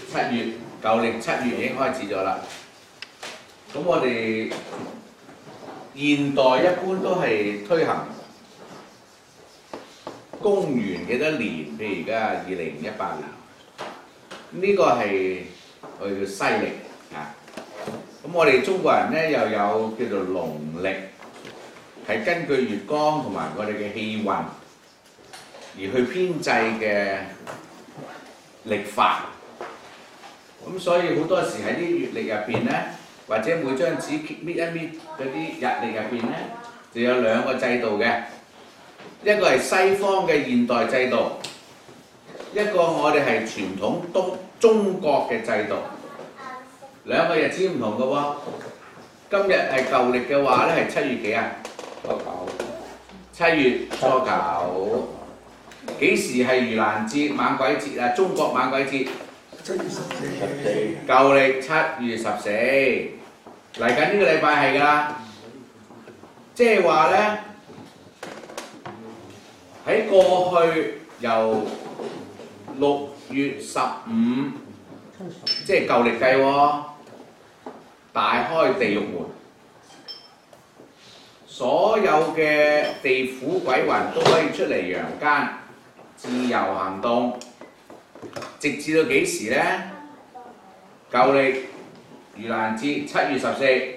7月舊曆7月已經開始咗啦。咁我哋現代一般都係推行公元幾多年？譬如而家2018年，呢個係我哋叫西歷啊。咁我哋中國人咧又有叫做農曆，係根據月光同埋我哋嘅氣運而去編製嘅曆法。咁所以好多時喺啲月曆入邊咧，或者每張紙搣一搣嗰啲日曆入邊咧，就有兩個制度嘅，一個係西方嘅現代制度，一個我哋係傳統中國嘅制度，兩個日子唔同嘅喎。今日係舊曆嘅話咧，係7月幾啊？初九。7月初9。幾時係盂蘭節、猛鬼節啊？中國猛鬼節。 7月14。 舊曆7月14。嚟緊呢個禮拜係㗎啦，即係話咧喺過去由6月15，即係舊曆計喎，大開地獄門，所有嘅地府鬼魂都可以出嚟陽間自由行動，直至到幾時咧？舊曆盂蘭節7月14，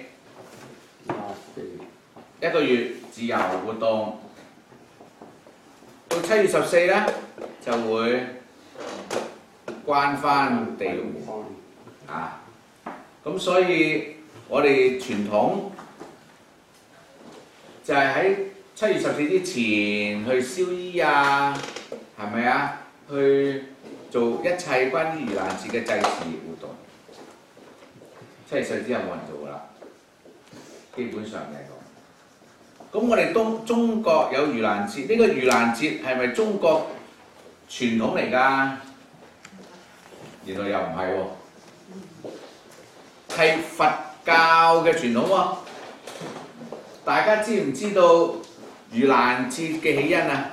一個月自由活動。到7月14咧，就會關翻地獄門啊！咁所以我哋傳統就係喺7月14之前去燒衣啊，係咪啊？去做一切關於盂蘭節嘅祭祀活動。7月14之後冇人做㗎啦，基本上嚟講。咁我哋中國有盂蘭節，呢個盂蘭節係咪中國傳統嚟㗎？原來又唔係喎，係佛教嘅傳統喎。大家知唔知道盂蘭節嘅起因啊？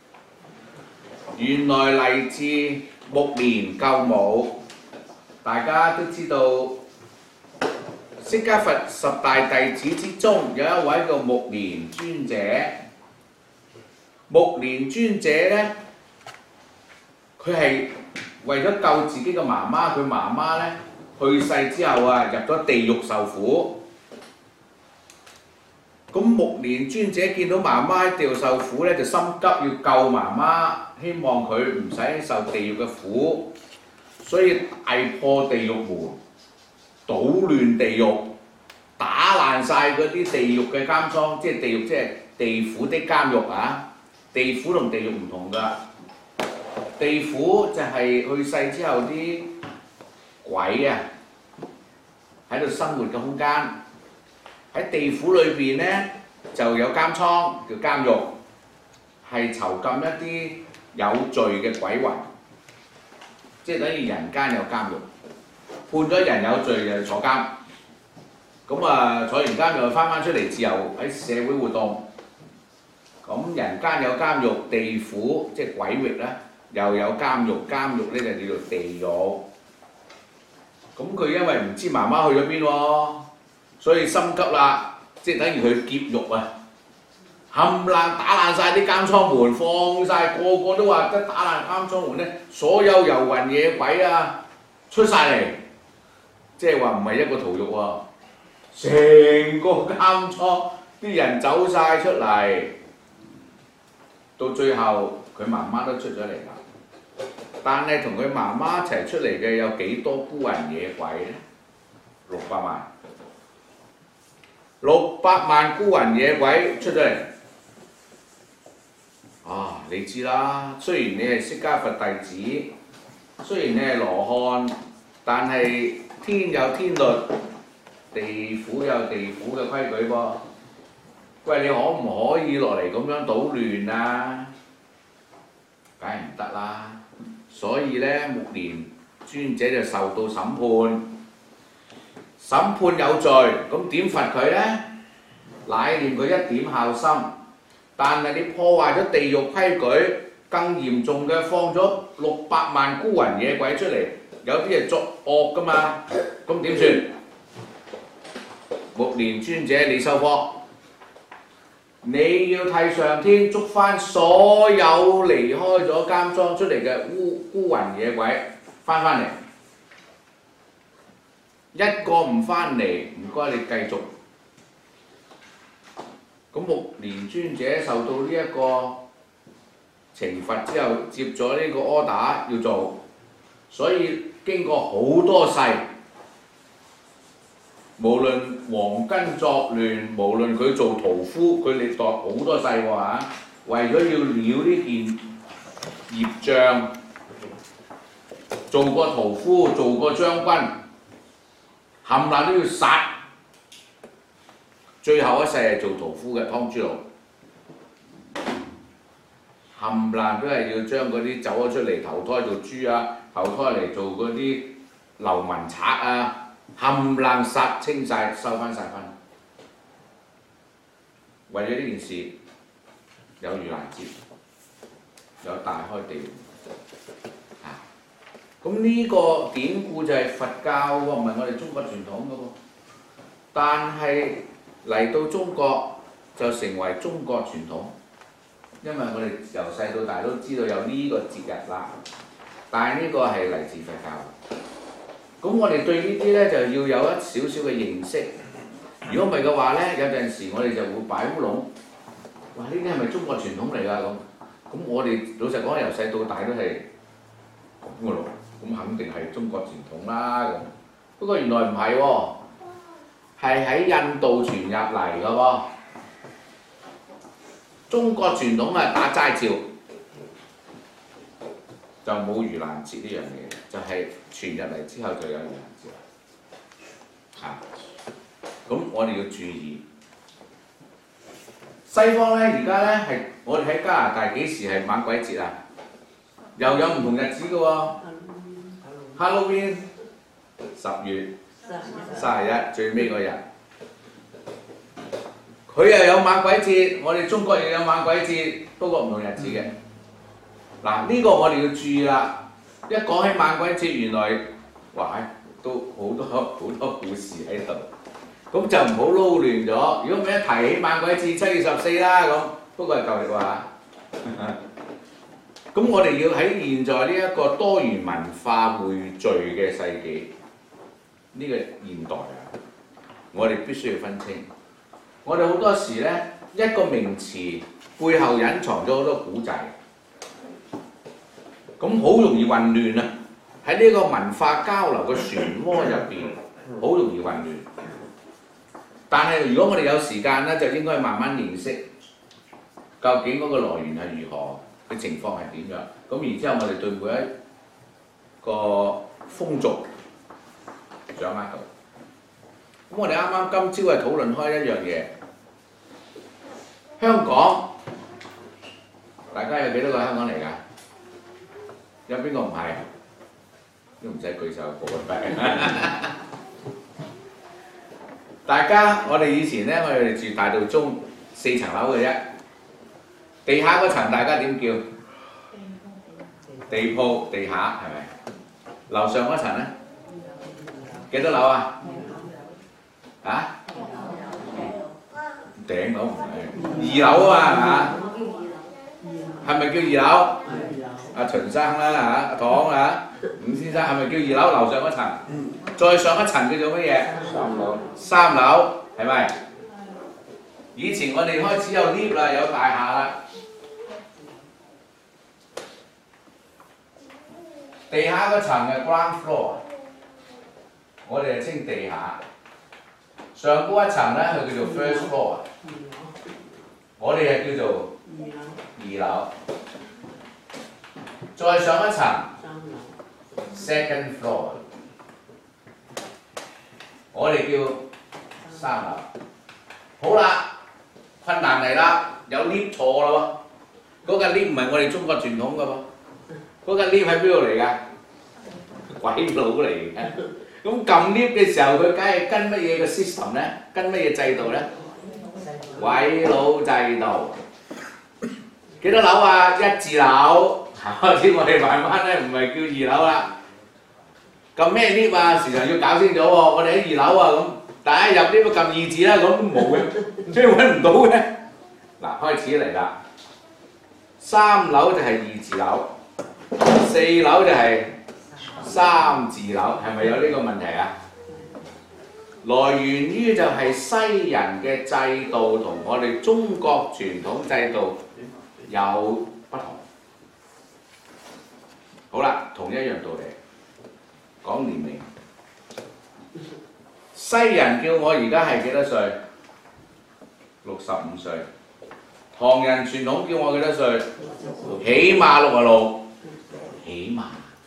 原來嚟自目連救母。大家都知道釋迦佛10大弟子之中有一位叫目連尊者。目連尊者咧，佢係為咗救自己嘅媽媽，佢媽媽咧去世之後啊，入咗地獄受苦。咁目連尊者見到媽媽喺地獄受苦咧，就心急要救媽媽，希望佢唔使受地獄嘅苦，所以大破地獄門，搗亂地獄，打爛晒嗰啲地獄嘅監倉，即係地獄即係地府的監獄啊！地府同地獄唔同㗎，地府就係去世之後啲鬼啊喺度生活嘅空間。喺地府裏邊咧就有監倉叫監獄，係囚禁一啲有罪嘅鬼魂，即係等於人間有監獄，判咗人有罪就坐監。咁啊坐完監又翻出嚟自由喺社會活動。咁人間有監獄，地府即係鬼域咧又有監獄，監獄咧就叫做地獄。咁佢因為唔知媽媽去咗邊喎，所以心急啦，即係等於佢劫獄啊！冚唪唥打爛晒啲監倉門，放晒個個都話得打爛監倉門咧，所有遊魂野鬼啊出晒嚟，即係話唔係一個屠獄喎，成個監倉啲人走晒出嚟，到最後佢媽媽都出咗嚟啦。但係同佢媽媽一齊出嚟嘅有幾多孤魂野鬼咧？600萬，600萬孤魂野鬼出咗嚟。啊，你知啦，雖然你係釋迦佛弟子，雖然你係羅漢，但係天有天律，地府有地府嘅規矩噃。喂，你可唔可以落嚟咁樣搗亂啊？梗係唔得啦。所以咧，目連尊者就受到審判，審判有罪，咁點罰佢咧？乃念佢一點孝心，但係你破壞咗地獄規矩，更嚴重嘅放咗600萬孤魂野鬼出嚟， 有啲係作惡噶嘛，咁點算？目連尊者你收科，你要替上天捉翻所有離開咗監莊出嚟嘅孤魂野鬼翻嚟，一個唔翻嚟，唔該你繼續。咁目連尊者受到呢一個懲罰之後，接咗呢個 order 要做，所以經過好多世，無論黃巾作亂，無論佢做屠夫，佢歷代好多世喎嚇，為咗要了呢件業障，做過屠夫，做過將軍，冚唪唥都要殺。最後一世係做屠夫嘅湯豬佬，冚唪唥都係要將嗰啲走咗出嚟投胎做豬啊，投胎嚟做嗰啲流民賊啊，冚唪唥殺清晒，收翻晒分。為咗呢件事，有盂蘭節，有大開地獄。咁呢個典故就係佛教喎，唔係我哋中國傳統嘅喎。但係嚟到中國就成為中國傳統，因為我哋由細到大都知道有呢個節日啦。但係呢個係嚟自佛教。咁我哋對呢啲呢，就要有一少少嘅認識。如果唔係嘅話呢，有陣時我哋就會擺烏龍。哇！呢啲係咪中國傳統嚟㗎？咁我哋老實講，由細到大都係咁嘅咯。咁肯定係中國傳統啦。咁不過原來唔係喎。係喺印度傳入嚟嘅喎，中國傳統係打齋照，就冇盂蘭節呢樣嘢，就係傳入嚟之後就有盂蘭節。咁我哋要注意，西方呢，而家呢，係我哋喺加拿大幾時係猛鬼節啊？又有唔同日子嘅喎 ，Halloween 10月。31最尾嗰日，佢又有猛鬼節，我哋中國又有猛鬼節，不過唔同日子嘅。嗱，呢個我哋要注意啦。一講起猛鬼節，原來哇都好多故事喺度，咁就唔好撈亂咗。如果唔係一提起猛鬼節7月14啦咁，不過係舊歷喎嚇。咁我哋要喺現在呢一個多元文化匯聚嘅世紀。呢個現代啊，我哋必須要分清。我哋好多時呢，一個名詞背後隱藏咗好多古仔，咁好容易混亂啊！喺呢個文化交流嘅漩渦入邊，好容易混亂。但係如果我哋有時間呢，就應該慢慢認識究竟嗰個來源係如何，嘅情況係點樣。咁然之後，我哋對每一個風俗掌握到。咁我哋啱啱今朝係討論開一樣嘢，香港，大家有幾多個香港嚟㗎？有邊個唔係？都唔使舉手報個名。大家，我哋以前咧，我哋住大道中4層樓嘅啫，地下嗰層大家點叫？地鋪，地下係咪？樓上嗰層咧？幾多樓啊？啊？頂樓唔係2樓啊嘛，係咪叫2樓？阿秦生啦嚇，阿唐啊，伍先生係咪叫2樓？樓上嗰層，再上一層叫做乜嘢？3樓係咪？以前我哋開始有 lift 啦，有大廈啦，地下嗰層嘅 ground floor， 我哋係稱地下。上高一層咧，佢叫做 first floor， 我哋係叫做2樓。再上一層 second floor， 我哋叫3樓。好啦，困難嚟啦，有 lift 坐啦喎，嗰架 lift 唔係我哋中國傳統噶喎，嗰架 lift 喺邊度嚟㗎？鬼佬嚟嘅。咁撳 lift 嘅時候，佢梗係跟乜嘢嘅 system 咧？跟乜嘢制度咧？鬼佬制度。幾多樓啊？1字樓。開始我哋慢慢咧，唔係叫2樓啦， 撳咩 lift 啊？時常要搞清楚喎。我哋喺2樓啊咁，大家入 lift 撳2字啦，咁冇嘅，即係揾唔到嘅。嗱，開始嚟啦。3樓就係2字樓，4樓就係3字樓，係咪有呢個問題啊？來源於就係西人嘅制度同我哋中國傳統制度有不同。好啦，同一樣道理，講年齡。西人叫我而家係幾多歲？65歲。唐人傳統叫我幾多歲？起碼66。起碼。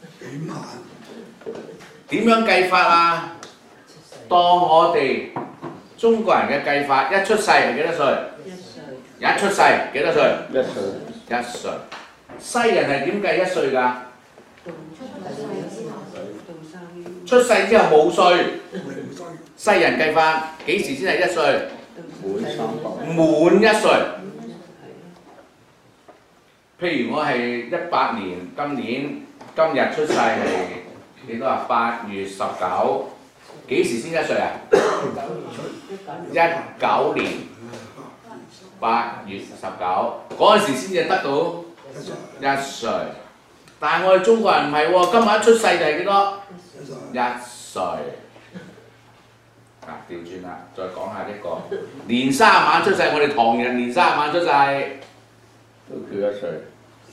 點樣計法啊？當我哋中國人嘅計法，一出世係幾多歲？一出世幾多歲？1歲。西人係點計1歲㗎？出世之後冇歲。西人計法幾時先係1歲？滿1歲。譬如我係18年，今日出世係幾多啊？8月19。幾時先1歲啊？19年8月19嗰陣時先至得到1歲。但係我哋中國人唔係喎，今日一出世就係幾多？1歲。嗱，調轉啦，再講下呢個年30晚出世，我哋唐人年30晚出世都叫1歲。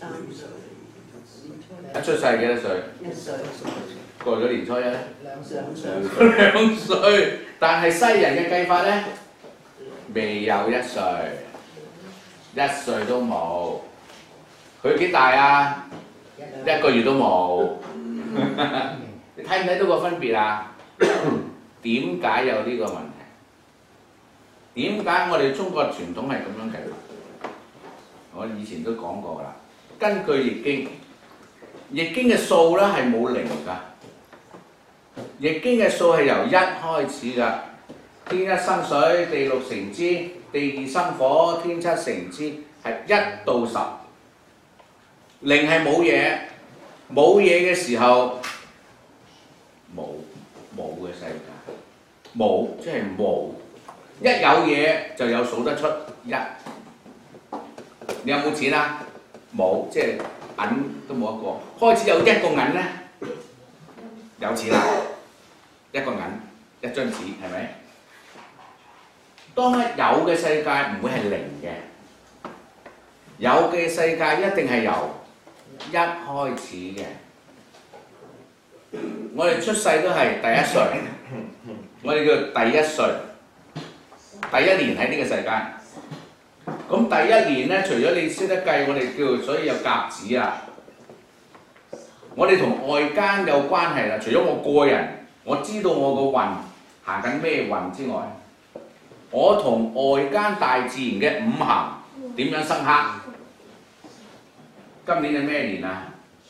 一出世幾多歲？1歲。過咗年初一咧？2歲。但係西人嘅計法咧，未有1歲，1歲都冇。佢幾大啊？1個月都冇。你睇唔睇到個分別啊？點解有呢個問題？點解我哋中國傳統係咁樣計法？我以前都講過啦。根據《易經》，《易經》嘅數咧係冇零㗎。《易經》嘅數係由1開始㗎。天一生水，地6成之，地2生火，天7成之，係1到10。零係冇嘢，冇嘢嘅時候冇嘅世界，冇即係冇。一有嘢就有數得出1。你有冇錢啊？冇，即係銀都冇一個。開始有1個銀咧，有錢啦，1個銀，1張紙，係咪？當一有嘅世界唔會係零嘅，有嘅世界一定係由1開始嘅。我哋出世都係第1歲，我哋叫第1歲，第1年喺呢個世界。咁第1年咧，除咗你識得計，我哋叫所以有甲子啦。我哋同外間有關係啦。除咗我個人，我知道我個運行緊咩運之外，我同外間大自然嘅5行點樣生克？今年係咩年啊？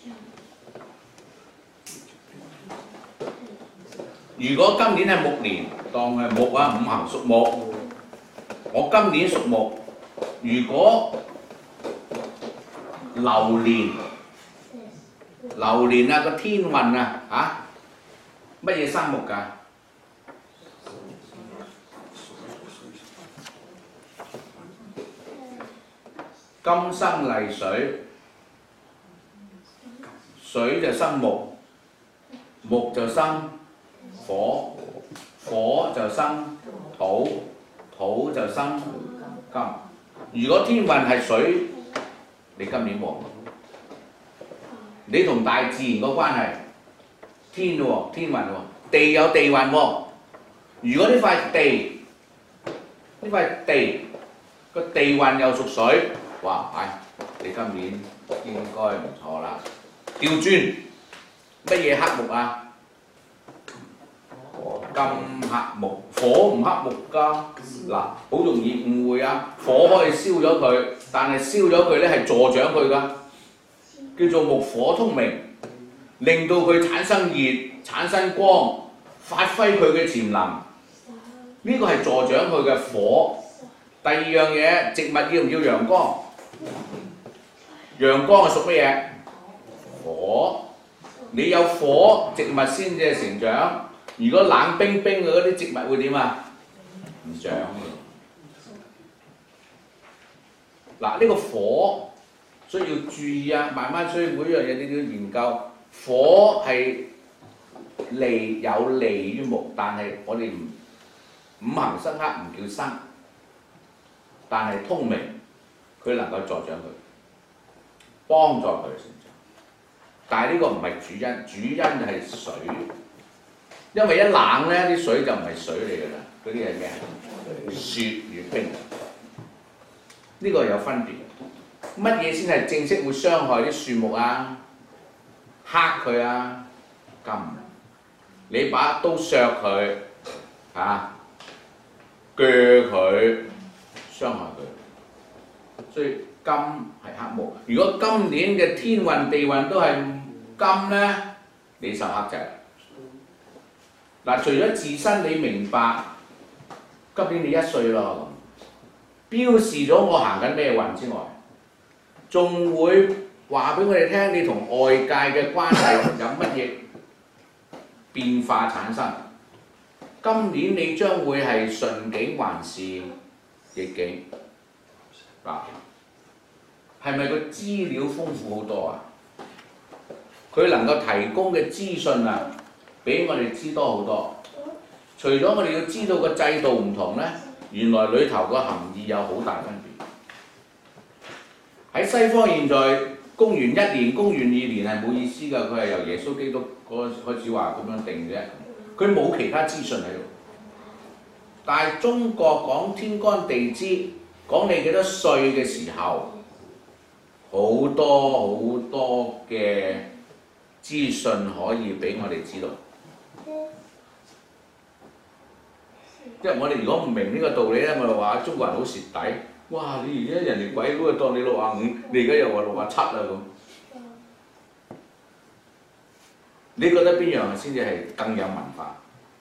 如果今年係木年，當係木啊，5行屬木，我今年屬木。如果流年啊個天運啊乜嘢生木㗎？金生麗水，水就生木，木就生火，火就生土，土就生金。如果天運係水，你今年旺。你同大自然個關係，天喎，天運喎，地有地運喎。如果呢塊地個地運又屬水，哇！你今年應該唔錯啦。調轉乜嘢克木啊？金克木，火唔克木㗎。嗱，好容易誤會啊！火可以燒咗佢，但係燒咗佢咧係助長佢㗎，叫做木火通明，令到佢產生熱、產生光，發揮佢嘅潛能。呢個係助長佢嘅火。第二樣嘢，植物要唔要陽光？陽光係屬乜嘢？火。 你有火，植物先至成長。如果冷冰冰嘅嗰啲植物會點啊？唔長嘅。嗱，呢個火所以要注意啊，慢慢所以每樣嘢你都要研究。火係有利於木，但係我哋五行生克唔叫生，但係通明，佢能夠助長佢，幫助佢成長。但係呢個唔係主因，主因係水，因為一冷咧，啲水就唔係水嚟㗎啦，嗰啲係咩啊？雪與冰，呢個有分別。乜嘢先係正式會傷害啲樹木啊？黑佢啊，金。你把刀削佢嚇，鋸佢，傷害佢。所以金係黑木。如果今年嘅天運地運都係金咧，你受克制。嗱，除咗自身你明白，今年你1歲咯，標示咗我行緊咩運之外，仲會話俾我哋聽，你同外界嘅關係有乜嘢變化產生？今年你將會係順境還是逆境？嗱，係咪個資料豐富好多啊？佢能夠提供嘅資訊啊，比我哋知多好多。除咗我哋要知道個制度唔同咧，原來裏頭個含義有好大分別。喺西方現在公元1年、公元2年係冇意思㗎，佢係由耶穌基督嗰開始話咁樣定啫，佢冇其他資訊喺度。但係中國講天干地支，講你幾多歲嘅時候，好多嘅資訊可以俾我哋知道。即係我哋如果唔明呢個道理咧，我就話中國人好蝕底。哇！你而家人哋鬼佬當你65，你而家又話67啦咁。你覺得邊樣先至係更有文化？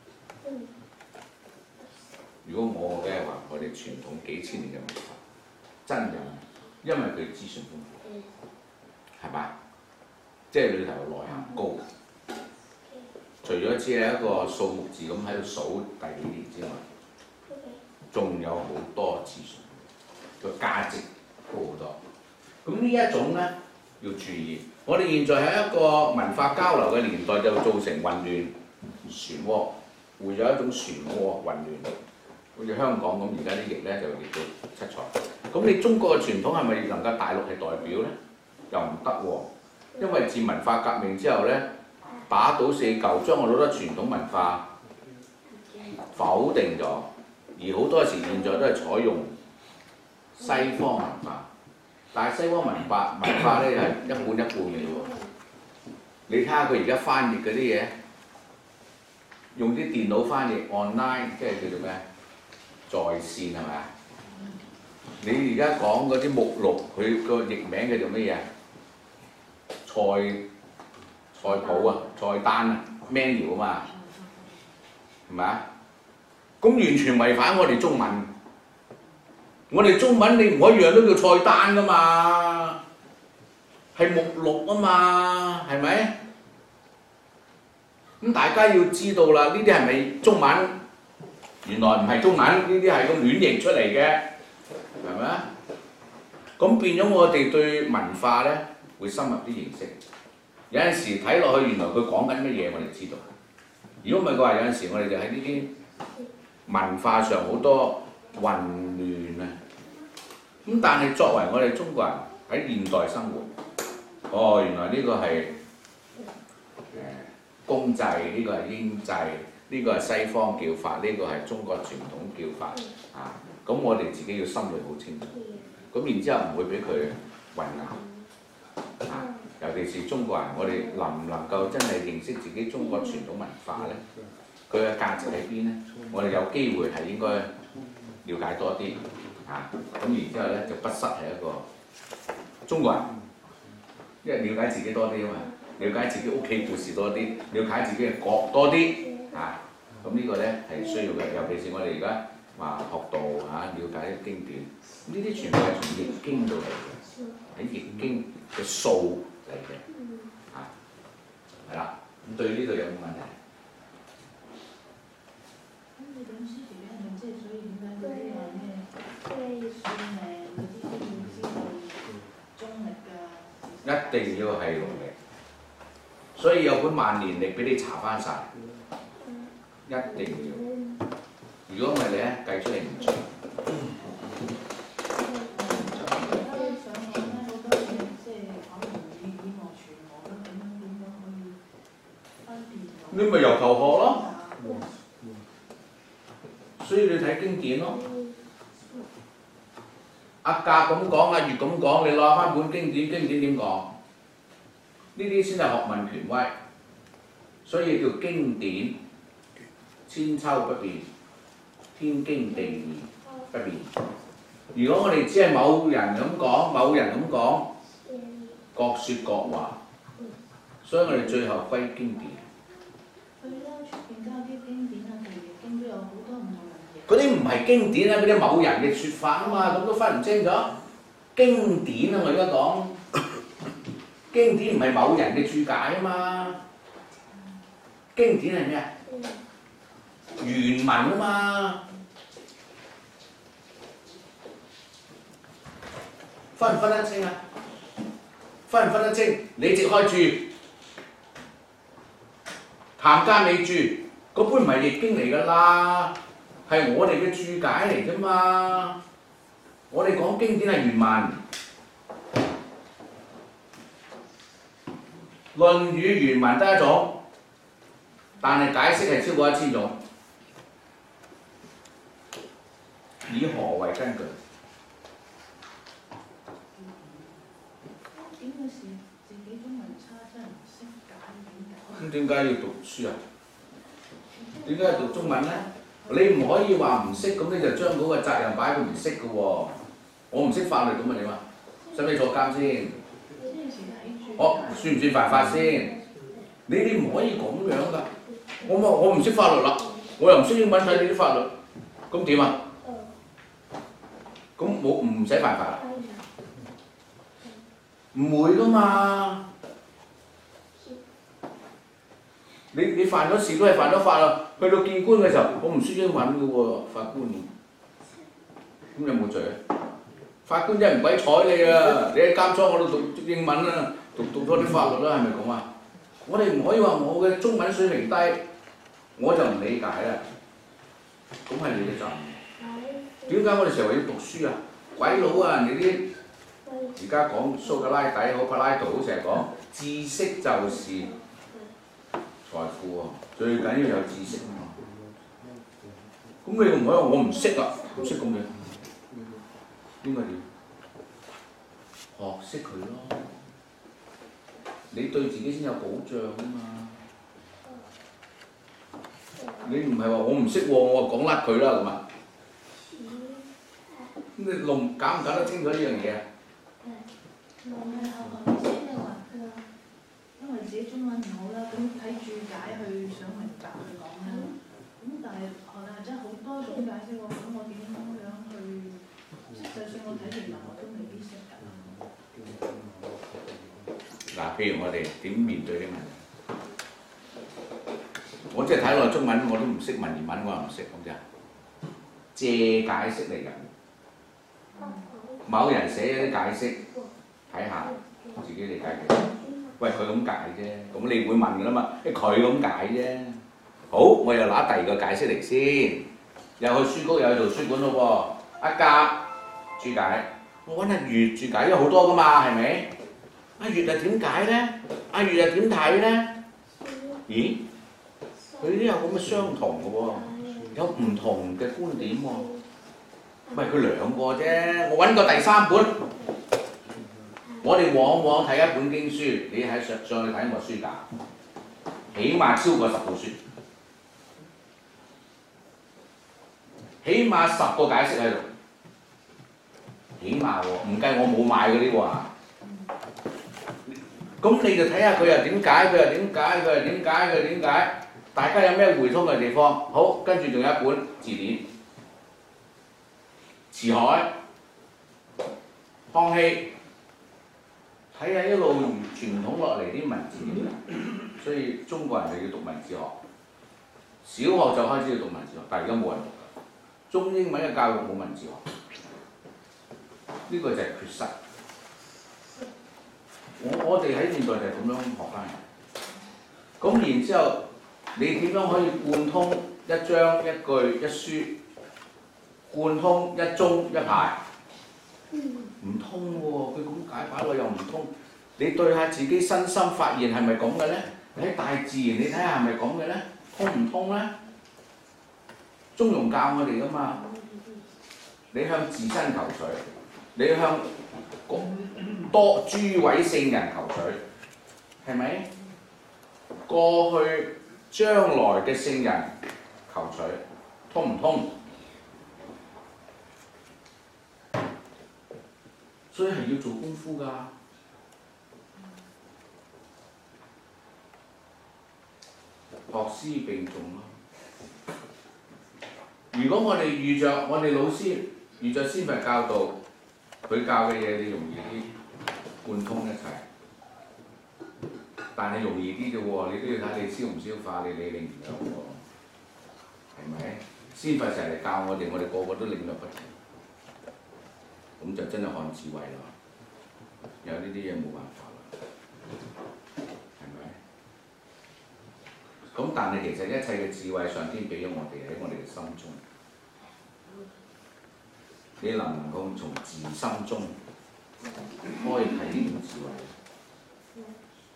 如果我梗係話我哋傳統幾千年嘅文化真有，因為佢資訊豐富，係嘛？即係裏頭內涵高。除咗只係一個數目字咁喺度數第幾年之外，仲有好多資訊，個價值高好多。咁呢一種咧要注意。我哋現在喺一個文化交流嘅年代，就造成混亂、漩渦，會有一種漩渦混亂。好似香港咁，而家啲疫咧就疫到七彩。咁你中國嘅傳統係咪能夠大陸係代表咧？又唔得喎，因為自文化革命之後咧，打倒四舊，將我好多傳統文化否定咗，而好多時現在都係採用西方文化。但係西方文化咧係一半一半嘅喎。你睇下佢而家翻譯嗰啲嘢，用啲電腦翻譯 online， 即係叫做咩？在線係咪啊？你而家講嗰啲目錄，佢個譯名叫做乜嘢？菜譜啊，菜單啊 ，menu 啊嘛，係咪啊？咁完全違反我哋中文。我哋中文你唔可以樣都叫菜單噶嘛，係目錄啊嘛，係咪？咁大家要知道啦，呢啲係咪中文？原來唔係中文，呢啲係咁亂譯出嚟嘅，係咪啊？咁變咗我哋對文化咧會深入啲認識。有陣時睇落去，原來佢講緊乜嘢，我哋知道。如果唔係嘅話，有陣時我哋就喺呢啲文化上好多混亂啊。咁但係作為我哋中國人喺現代生活，原來呢個係公制，呢個係英制，呢個係西方叫法，呢個係中國傳統叫法啊。咁我哋自己要心裏好清楚。咁然之後唔會俾佢混淆啊。尤其是中國人，我哋能唔能夠真係認識自己中國傳統文化咧？佢嘅價值喺邊咧？我哋有機會係應該了解多啲嚇，咁然之後咧就不失係一個中國人，因為了解自己多啲啊嘛，了解自己屋企故事多啲，了解自己嘅國多啲嚇，咁呢個咧係需要嘅。尤其是我哋而家話學道嚇，了解啲經典，呢啲全部係從易經度嚟嘅，喺易經嘅數嚟嘅嚇，係係啦。咁對呢度有冇問題？ 咁你點書條咧？係咪即係所以點解嗰啲話咩算命嗰啲都要知道中歷㗎？ 一定要係農曆，所以有本萬年曆俾你查翻晒，一定要。如果唔係你咧計出嚟唔準。你咪由頭學咯，所以你睇經典咯。阿格咁講，阿月咁講，你攞翻本經典，經典點講？呢啲先係學問權威，所以叫經典，千秋不變，天經地義不變。如果我哋只係某人咁講，某人咁講，各説各話，所以我哋最後歸經典。 佢咧出邊都有啲經典啊，其實經都有好多唔同嘅嘢。 嗰啲唔係經典啊，嗰啲某人嘅説法啊嘛，咁都分唔清楚。經典啊，我而家講，經典唔係某人嘅注解啊嘛，經典係咩啊？原文啊嘛，分唔分得清啊？分唔分得清？李直開注。譚家美注嗰本唔係易經嚟㗎啦，係我哋嘅注解嚟啫嘛。我哋講經典係原文，《論語》原文得一種，但係解釋係超過1000種。以何為根據？ 點嘅事自己中文差真係唔識解點解？ 咁點解要讀書啊？點解要讀中文咧？你唔可以話唔識，咁你就將嗰個責任擺喺佢唔識嘅喎。我唔識法律咁啊點啊？使唔使坐監先？算唔算犯法先？你哋唔可以咁樣㗎。我唔識法律啦，我又唔識英文睇你啲法律，咁點啊？咁我唔使犯法啦？唔會㗎嘛。你犯咗事都係犯咗法啦，去到見官嘅時候，我唔識英文嘅喎，法官，咁有冇罪啊？法官真係唔鬼睬你啊！你喺監倉我都讀英文啦，讀多啲法律啦，係咪咁啊？我哋唔可以話我嘅中文水平低，我就唔理解啦。咁係你嘅責任。點解我哋成日話要讀書啊？鬼佬啊！你啲而家講蘇格拉底好，柏拉圖好成日講知識就是財富喎，最緊要有知識啊嘛。咁你唔可以話我唔識啊，唔識咁樣，應該點？學識佢咯，你對自己先有保障啊嘛。你唔係話我唔識喎，我講甩佢啦咁啊？咁你搞唔搞得清楚呢樣嘢啊？ 因為自己中文唔好啦，咁睇注解去想明白去講啦。咁但係學啦，真係好多種解釋喎。咁我點樣去？就算我睇原文，我都未必識㗎。 嗱，譬如我哋點面對呢個問題？我即係睇落中文我都唔識，文言文我又唔識，咁就借解釋嚟㗎。某人寫咗啲解釋，睇下自己理解嘅。喂，佢咁解啫，咁你會問㗎啦嘛？佢咁解啫。好，我又拿第二個解釋嚟先，又去書局又去圖書館咯喎。阿甲注解，我揾阿月注解，因為好多㗎嘛，係咪？阿月係點解咧？阿月係點睇咧？咦？佢都有咁嘅相同嘅喎，有唔同嘅觀點喎。喂，佢兩個啫，我揾個第三本。我哋往往睇一本經書，你喺上去睇個書架，起碼超過10部書，起碼10個解釋喺度，起碼喎，唔計我冇買嗰啲喎。咁你就睇下佢又點解，佢又點解，佢又點解，佢又點解，大家有咩互通嘅地方？好，跟住仲有一本字典，辭海、康熙、 睇下一路傳統落嚟啲文字，所以中國人就要讀文字學。小學就開始要讀文字學，但係而家冇人讀㗎。中英文嘅教育冇文字學，呢個就係缺失。我哋喺現代就係咁樣學翻嚟。咁然之後，你點樣可以貫通一章一句一書，貫通一中一排？唔通喎，佢咁解擺落又唔通。你對下自己身心發現係咪咁嘅咧？喺大自然你睇下係咪咁嘅咧？通唔通咧？中庸教我哋噶嘛，你向自身求取，你向多諸位聖人求取，係咪？過去將來嘅聖人求取，通唔通？所以係要做功夫㗎。學師並重咯。如果我哋遇着我哋老師遇着先佛教導，佢教嘅嘢你容易啲貫通一齊，但係容易啲嘅喎，你都要睇你消唔消化，你領唔領喎，係咪？先佛成日嚟教我哋，我哋個個都領略不同，咁就真係看智慧啦。有呢啲嘢冇辦法啦，係咪？咁但係其實一切嘅智慧上天俾咗我哋喺我哋嘅心中，你能唔能夠從自心中開啟呢種智慧？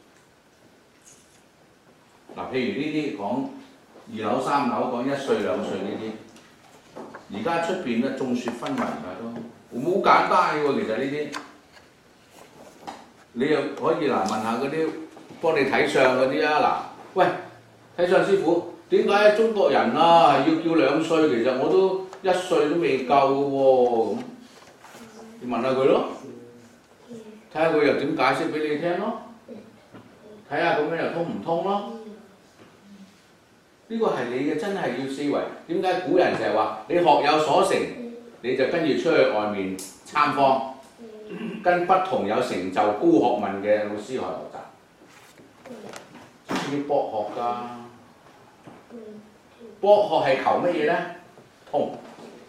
嗱，譬如呢啲講2樓3樓講1歲2歲呢啲，而家出邊咧眾說紛紜㗎都，好簡單嘅喎，其實呢啲。你又可以嗱問下嗰啲幫你睇相嗰啲啊，嗱，喂，睇相師傅，點解中國人啊要叫2歲？其實我都1歲都未夠嘅喎，咁你問下佢咯，睇下佢又點解釋俾你聽咯，睇下咁樣又通唔通咯？呢個係你嘅真係要思維。點解古人就係話你學有所成，你就跟住出去外面參訪。跟不同有成就、高學問嘅老師去學習，要博學㗎。博學係求乜嘢咧？通。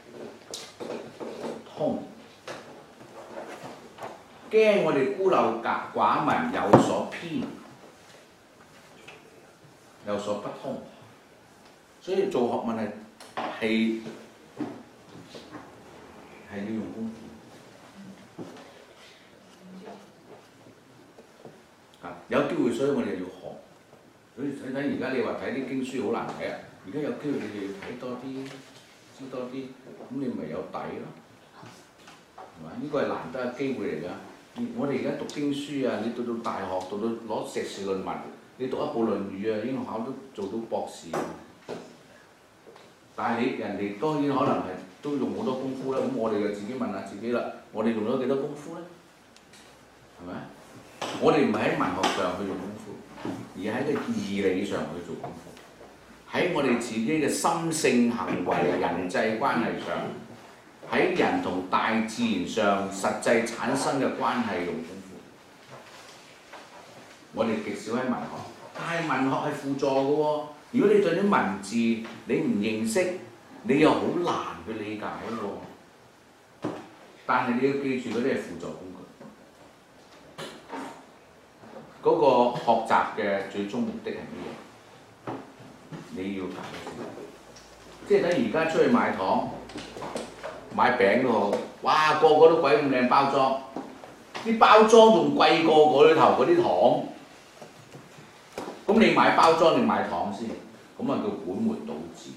驚我哋孤陋寡聞，有所偏，有所不通。所以做學問係要用功夫。有機會，所以我哋要學。所以睇而家你話睇啲經書好難睇啊！而家有機會你哋要睇多啲，知多啲，咁你咪有底咯，係嘛？呢個係難得嘅機會嚟㗎。我哋而家讀經書啊，你到大學，到攞碩士論文，你讀一部《論語》啊，已經考到做到博士。但係人哋當然可能係都用好多功夫啦。咁我哋就自己問下自己啦，我哋用咗幾多功夫咧？係咪？我哋唔係喺文學上去用功夫，而喺個義理上去做功夫。喺我哋自己嘅心性行為、人際關係上，喺人同大自然上實際產生嘅關係用功夫。我哋極少喺文學，但係文學係輔助嘅喎。如果你對啲文字你唔認識，你又好難去理解喎。但係你要記住嗰啲係輔助工具。嗰個學習嘅最終目的係乜嘢？你要搞清楚，即係等而家出去買糖、買餅都好，哇個個都鬼咁靚包裝，啲包裝仲貴過嗰裏頭嗰啲糖。咁你買包裝定買糖先？咁啊叫本末倒置。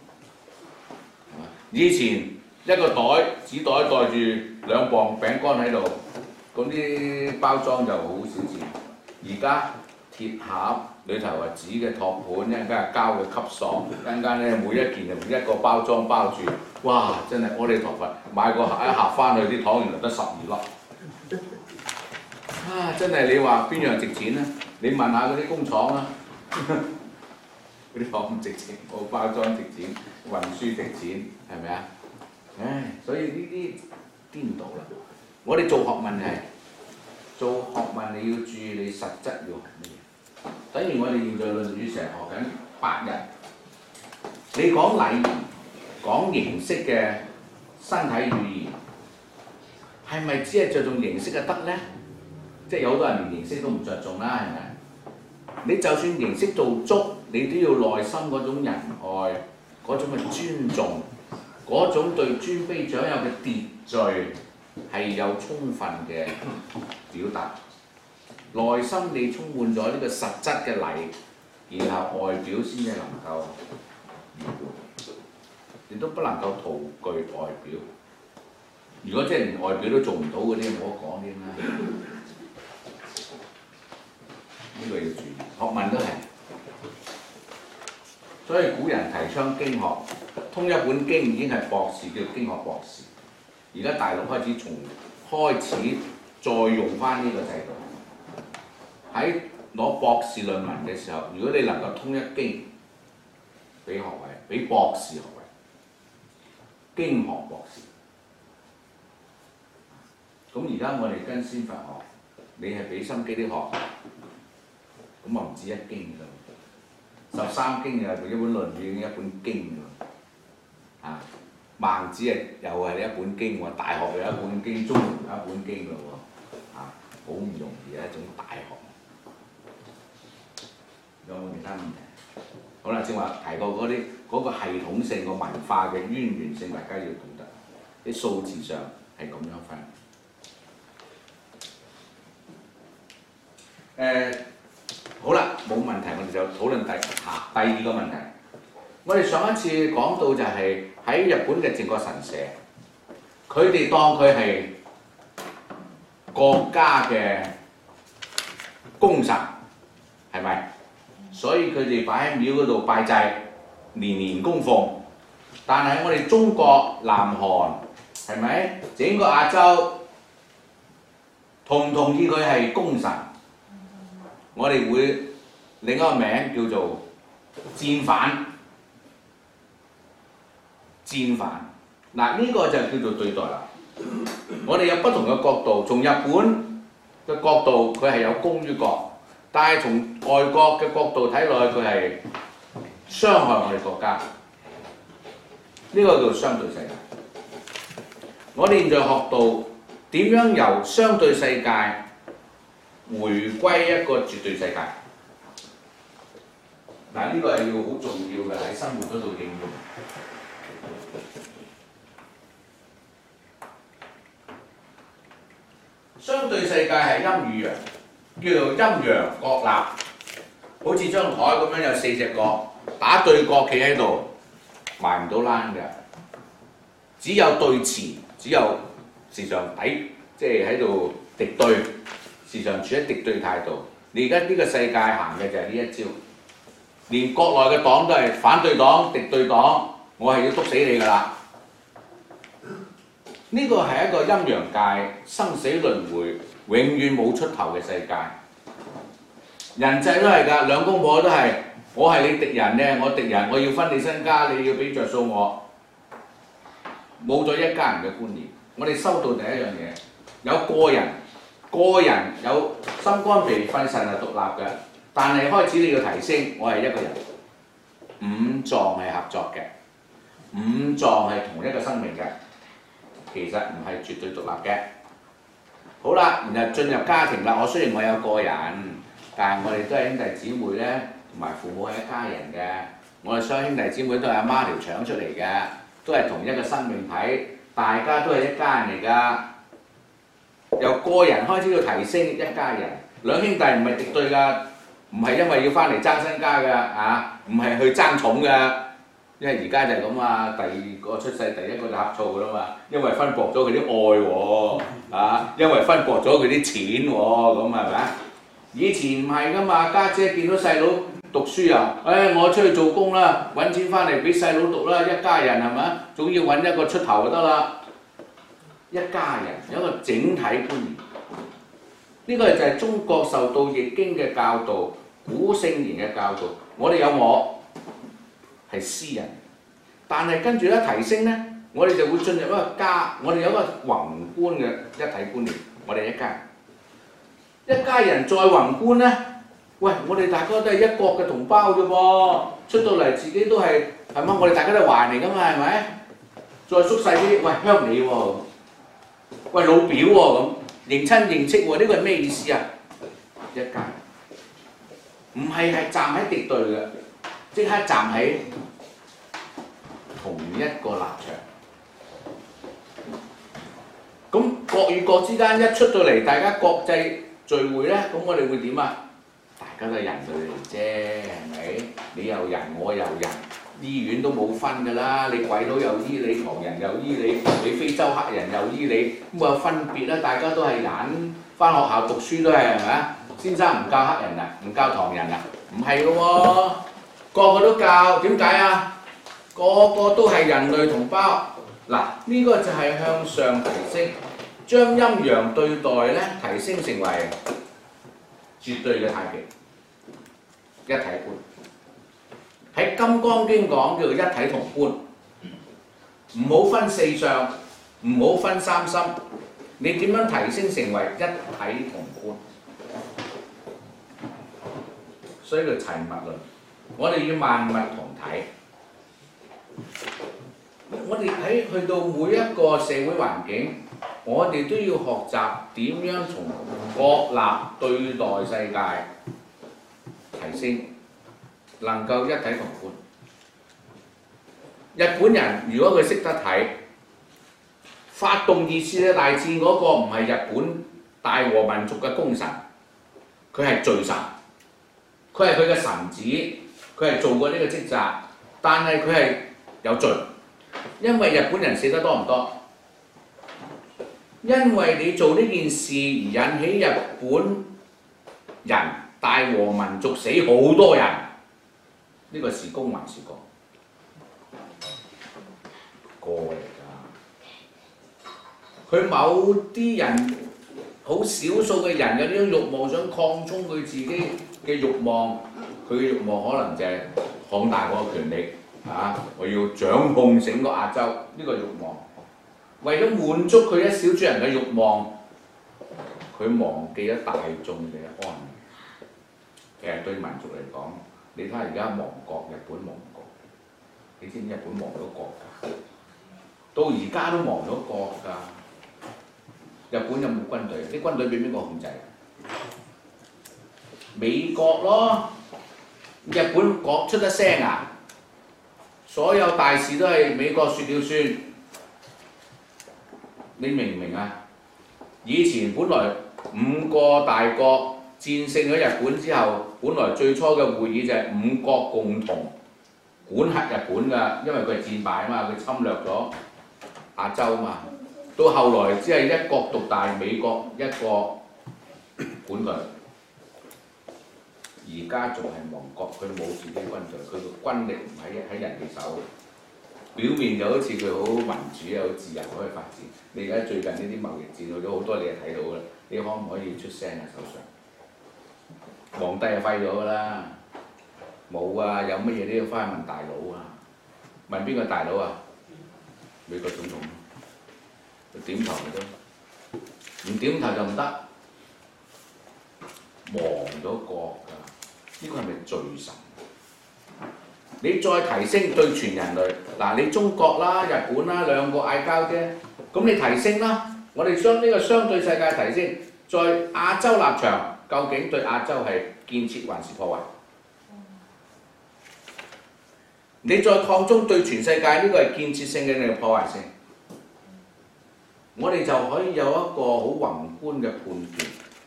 以前一個紙袋袋住2磅餅乾喺度，咁啲包裝就好少錢。而家鐵盒裏頭係紙嘅托盤，一陣間係膠嘅吸爽，一陣間咧每一件就一個包裝包住，哇！真係阿彌陀佛，買個一盒翻去啲糖原來得12粒，啊！真係你話邊樣值錢咧？你問下嗰啲工廠啊，嗰啲糖唔值錢，冇包裝值錢，運輸值錢，係咪啊？唉，所以呢啲顛倒啦。我哋做學問係做學問你要注意你實質要係乜嘢。等於我哋現在論語成日學緊8日，你講禮儀、講形式嘅身體語言，係咪只係着重形式就得呢？即係有好多人連形式都唔着重啦，係咪？你就算形式做足，你都要內心嗰種仁愛、嗰種嘅尊重、嗰種對尊卑長幼嘅秩序係有充分嘅表達。內心你充滿咗呢個實質嘅禮，然後外表先至能夠圓滿，你都不能夠徒具外表。如果即係連外表都做唔到嗰啲，冇得講添啦。呢個要注意，學問都係。所以古人提倡經學，通一本經已經係博士，叫經學博士。而家大陸開始再用翻呢個制度。喺攞博士論文嘅時候，如果你能夠通一經，俾學位，俾博士學位，經學博士。咁而家我哋跟先佛學，你係俾心機啲學，咁啊唔止一經㗎，13經又一本論語，一本經㗎，啊孟子又係一本經喎，大學又一本經，中庸又一本經㗎喎，啊好唔容易嘅一種大學。有冇其他問題？好啦，正話提過嗰個系統性個文化嘅淵源性，大家要懂得。啲數字上係咁樣分。好啦，冇問題，我哋就討論第二個問題。我哋上一次講到就係喺日本嘅靖國神社，佢哋當佢係國家嘅功臣，係咪？所以佢哋擺喺廟嗰度拜祭，年年供奉。但係我哋中國、南韓係咪整個亞洲同唔同意佢係功臣？我哋會另一個名叫做戰犯。戰犯嗱，呢個就叫做對待啦。我哋有不同嘅角度，從日本嘅角度佢係有功於國。但係從外國嘅角度睇落去，佢係傷害我哋國家，呢個叫相對世界。我哋現在學到點樣由相對世界回歸一個絕對世界。嗱，呢個係要好重要嘅喺生活嗰度應用。相對世界係陰與陽。叫做陰陽角立，好似張台咁樣有4隻角，打對角企喺度，埋唔到欄嘅。只有對峙，只有時常即係喺度敵對，時常處喺敵對態度。你而家呢個世界行嘅就係呢一招，連國內嘅黨都係反對黨、敵對黨，我係要篤死你㗎啦。呢個係一個陰陽界生死輪迴，永遠冇出頭嘅世界。人際都係㗎，兩公婆都係，我係你敵人咧，我敵人，我要分你身家，你要俾着數我。冇咗一家人嘅觀念，我哋收到第一樣嘢，有個人有心肝脾肺腎係獨立嘅，但係開始你要提升，我係一個人，五臟係合作嘅，五臟係同一個生命嘅，其實唔係絕對獨立嘅。好啦，然後進入家庭啦。我雖然我有個人，但係我哋都係兄弟姊妹咧，同埋父母係一家人嘅。我哋雙兄弟姊妹都係阿媽條腸出嚟嘅，都係同一個生命體，大家都係一家人嚟㗎。由個人開始要提升一家人，兩兄弟唔係敵對㗎，唔係因為要翻嚟爭身家㗎，唔係去爭寵㗎。因為而家就係咁啊，第二個出世，第一個就呷醋㗎啦嘛，因為分薄咗佢啲愛喎，因為分薄咗佢啲錢喎，咁係咪啊？以前唔係㗎嘛，家姐見到細佬讀書啊，我出去做工啦，揾錢翻嚟俾細佬讀啦，一家人係咪啊？總要揾一個出頭就得啦，一家人有一個整體觀念。呢個就係中國受到《易經》嘅教導、古聖賢嘅教導。我哋有我。係私人，但係跟住一提升呢，我哋就會進入一個家，我哋有一個宏觀嘅一體觀念，我哋一家人。 一家人再宏觀呢，喂，我哋大家都係一國嘅同胞啫噃，出到嚟自己都係嘛？我哋大家都係華人嚟㗎嘛，係咪？再縮細啲，喂，鄉里喎，喂，老表喎咁，認親認戚喎，呢個係咩意思啊？一家，唔係站喺敵對嘅，即刻站喺同一個立場。咁國與國之間一出到嚟，大家國際聚會呢，咁我哋會點啊？大家都係人類嚟啫，係咪？你又人，我又人，醫院都冇分㗎啦。你鬼佬又醫你，唐人又醫你，你非洲黑人又醫你，咁有分別啦。大家都係人，返學校讀書都係咪啊？先生唔教黑人啊，唔教唐人啊，唔係㗎喎，個個都教，點解啊？個個都係人類同胞。嗱，呢個就係向上提升，將陰陽對待咧提升成為絕對嘅太極，一體觀。喺《金剛經》講叫做一體同觀，唔好分四相，唔好分三心。你點樣提升成為一體同觀？所以叫齊物論，我哋要萬物同體。我哋去到每一個社會環境，我哋都要學習點樣從國立對待世界提升，能夠一體同觀。日本人如果佢識得睇，發動二次嘅大戰嗰個唔係日本大和民族嘅功臣，佢係罪神，佢係佢嘅臣子，佢係做過呢個職責，但係佢係有罪。因為日本人死得多唔多？因為你做呢件事而引起日本人大和民族死好多人，呢個是功還是過？過嚟㗎。佢某啲人好少數嘅人有呢種慾望，想擴充佢自己嘅慾望，佢嘅慾望可能就係擴大嗰個權力。我要掌控整個亞洲，呢個慾望，為咗滿足佢一小撮人嘅慾望，佢忘記咗大眾嘅安危。其實對民族嚟講，你睇下而家亡國，日本亡國，你知唔知日本亡咗國㗎？到而家都亡咗國㗎。日本有冇軍隊？啲軍隊俾邊個控制？美國咯。日本講出得聲啊！所有大事都係美國説了算，你明唔明啊？以前本來5個大國戰勝咗日本之後，本來最初嘅會議就係5國共同管轄日本㗎，因為佢係戰敗啊嘛，佢侵略咗亞洲嘛。到後來只係一國獨大，美國一個管佢。而家仲係亡國，佢冇自己軍隊，佢個軍力唔喺人哋手。表面就好似佢好民主啊，好自由可以發展。你而家最近呢啲貿易戰去咗好多，你就睇到㗎啦。你可唔可以出聲啊？手上皇帝就廢咗㗎啦，冇啊！有乜嘢都要翻去問大佬啊？問邊個大佬啊？美國總統，佢點頭咪得，唔點頭就唔得，亡咗國㗎。呢個係咪罪神？你再提升對全人類，嗱你中國啦、日本啦兩個嗌交啫，咁你提升啦，我哋將呢個相對世界提升，在亞洲立場，究竟對亞洲係建設還是破壞？你再擴充對全世界，呢個係建設性嘅定係破壞性？我哋就可以有一個好宏觀嘅判斷。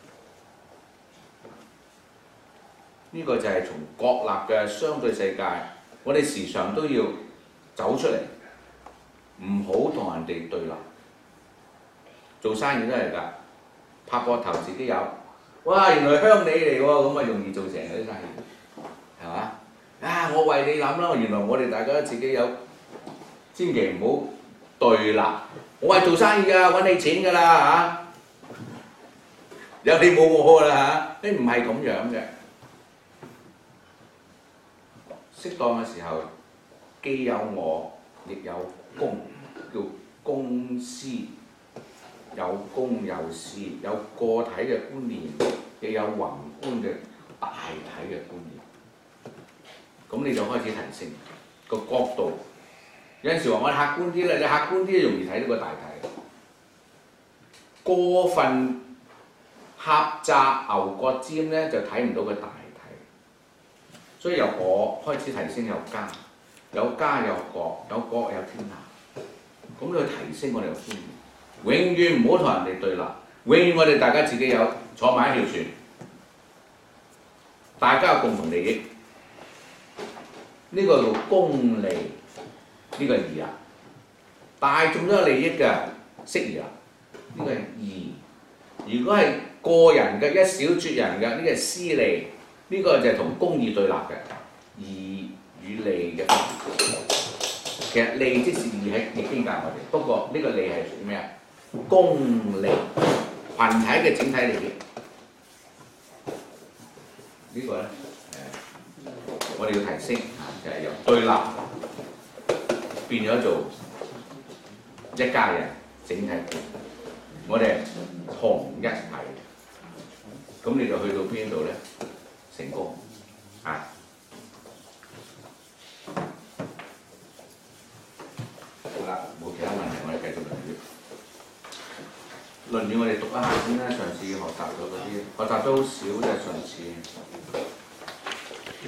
呢個就係從國立嘅相對世界，我哋時常都要走出嚟，唔好同人哋對立。做生意都係㗎，拍膊頭自己有，哇！原來鄉里嚟喎，咁啊容易做成嗰啲生意，係嘛？啊！我為你諗啦，原來我哋大家自己有，千祈唔好對立。我係做生意㗎，揾你錢㗎啦嚇，有你冇我㗎啦嚇，你唔係咁樣嘅。適當嘅時候，既有我，亦有公，叫公私，有公有私，有個體嘅觀念。 亦有宏觀嘅大體嘅觀念。咁你就開始提升個角度。有陣時話我哋客觀啲咧，你客觀啲容易睇到個大體。過分狹窄牛角尖咧，就睇唔到個大體。所以由我開始提升有家有國，有國有天下。咁你去提升我哋嘅觀念，永遠唔好同人哋對立，永遠我哋大家自己有坐埋一條船，大家有共同利益。呢、個叫公利，呢、個係義啊。大眾都有利益嘅，適宜啦。呢、個係義。如果係個人嘅一小撮人嘅，呢、個係私利。呢、個就係同公義對立嘅義與利嘅分別。其實利即是義喺易經教我哋，不過呢個利係屬於咩啊？公利，群體嘅整體利益。呢、個咧我哋要提升啊，就係由對立變咗做一家人整體。我哋同一體，咁你就去到邊度咧？成功啊！好啦，冇其他問題，我哋繼續論語。論語我哋讀一下先啦，上次學習咗嗰啲，學習都好少啫，上次。